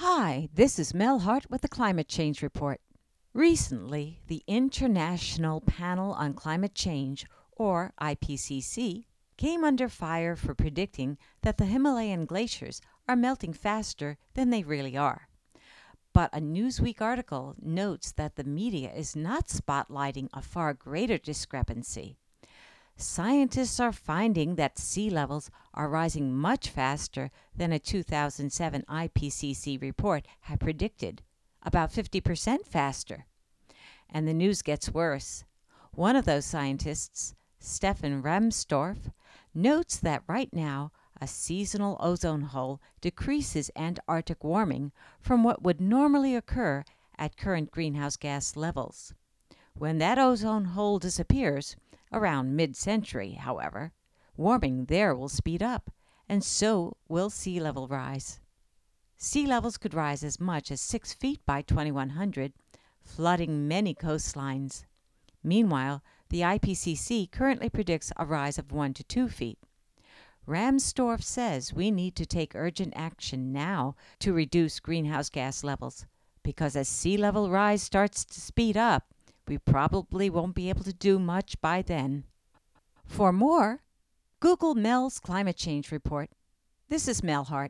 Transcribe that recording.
Hi, this is Mel Hart with the Climate Change Report. Recently, the International Panel on Climate Change, or IPCC, came under fire for predicting that the Himalayan glaciers are melting faster than they really are. But a Newsweek article notes that the media is not spotlighting a far greater discrepancy. Scientists are finding that sea levels are rising much faster than a 2007 IPCC report had predicted, about 50% faster. And the news gets worse. One of those scientists, Stefan Rahmstorf, notes that right now a seasonal ozone hole decreases Antarctic warming from what would normally occur at current greenhouse gas levels. When that ozone hole disappears, around mid-century, however, warming there will speed up, and so will sea level rise. Sea levels could rise as much as 6 feet by 2100, flooding many coastlines. Meanwhile, the IPCC currently predicts a rise of 1 to 2 feet. Rahmstorf says we need to take urgent action now to reduce greenhouse gas levels, because as sea level rise starts to speed up, we probably won't be able to do much by then. For more, Google Mel's Climate Change Report. This is Mel Hart.